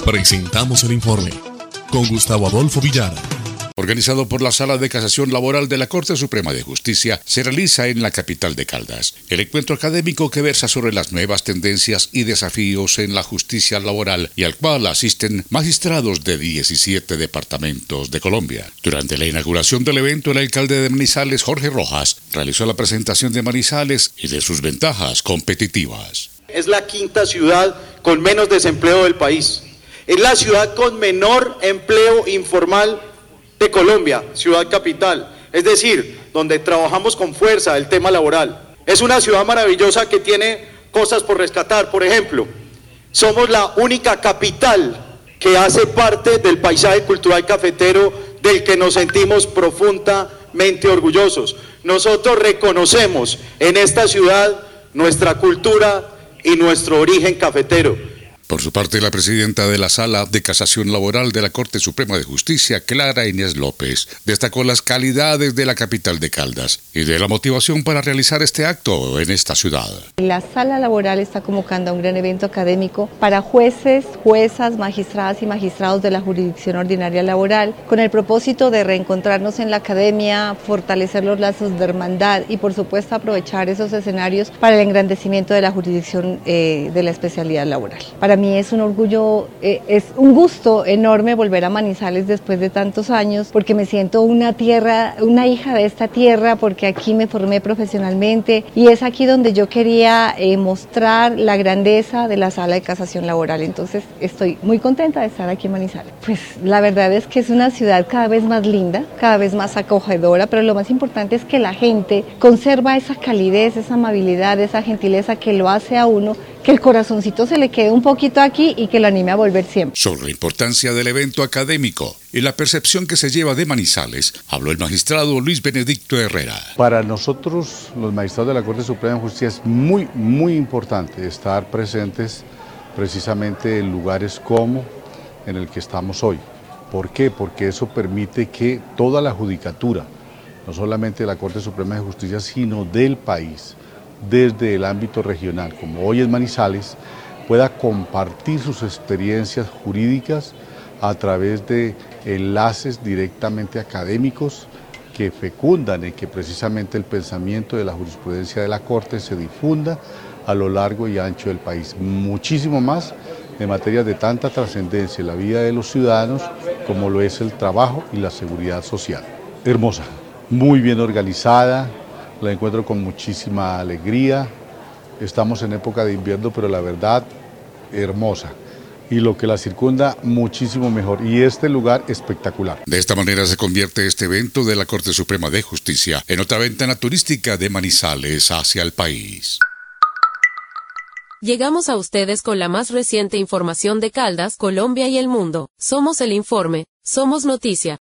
Presentamos el informe con Gustavo Adolfo Villara. Organizado por la Sala de Casación Laboral de la Corte Suprema de Justicia, se realiza en la capital de Caldas. El encuentro académico que versa sobre las nuevas tendencias y desafíos en la justicia laboral y al cual asisten magistrados de 17 departamentos de Colombia. Durante la inauguración del evento, el alcalde de Manizales, Jorge Rojas, realizó la presentación de Manizales y de sus ventajas competitivas. Es la quinta ciudad con menos desempleo del país. Es la ciudad con menor empleo informal de Colombia, ciudad capital, es decir, donde trabajamos con fuerza el tema laboral. Es una ciudad maravillosa que tiene cosas por rescatar. Por ejemplo, somos la única capital que hace parte del paisaje cultural cafetero del que nos sentimos profundamente orgullosos. Nosotros reconocemos en esta ciudad nuestra cultura y nuestro origen cafetero. Por su parte, la presidenta de la Sala de Casación Laboral de la Corte Suprema de Justicia, Clara Inés López, destacó las calidades de la capital de Caldas y de la motivación para realizar este acto en esta ciudad. La Sala Laboral está convocando a un gran evento académico para jueces, juezas, magistradas y magistrados de la Jurisdicción Ordinaria Laboral, con el propósito de reencontrarnos en la academia, fortalecer los lazos de hermandad y, por supuesto, aprovechar esos escenarios para el engrandecimiento de la jurisdicción de la especialidad laboral. Para mí es un orgullo, es un gusto enorme volver a Manizales después de tantos años, porque me siento una hija de esta tierra, porque aquí me formé profesionalmente y es aquí donde yo quería mostrar la grandeza de la Sala de Casación Laboral. Entonces estoy muy contenta de estar aquí en Manizales. Pues la verdad es que es una ciudad cada vez más linda, cada vez más acogedora, pero lo más importante es que la gente conserva esa calidez, esa amabilidad, esa gentileza que lo hace a uno, que el corazoncito se le quede un poquito aquí y que lo anime a volver siempre. Sobre la importancia del evento académico y la percepción que se lleva de Manizales, habló el magistrado Luis Benedicto Herrera. Para nosotros, los magistrados de la Corte Suprema de Justicia, es muy importante estar presentes precisamente en lugares como en el que estamos hoy. ¿Por qué? Porque eso permite que toda la judicatura, no solamente de la Corte Suprema de Justicia, sino del país, desde el ámbito regional, como hoy es Manizales, pueda compartir sus experiencias jurídicas a través de enlaces directamente académicos que fecundan y que precisamente el pensamiento de la jurisprudencia de la Corte se difunda a lo largo y ancho del país. Muchísimo más en materias de tanta trascendencia en la vida de los ciudadanos como lo es el trabajo y la seguridad social. Hermosa, muy bien organizada. La encuentro con muchísima alegría. Estamos en época de invierno, pero la verdad, hermosa. Y lo que la circunda, muchísimo mejor. Y este lugar, espectacular. De esta manera se convierte este evento de la Corte Suprema de Justicia en otra ventana turística de Manizales hacia el país. Llegamos a ustedes con la más reciente información de Caldas, Colombia y el mundo. Somos el informe, somos noticia.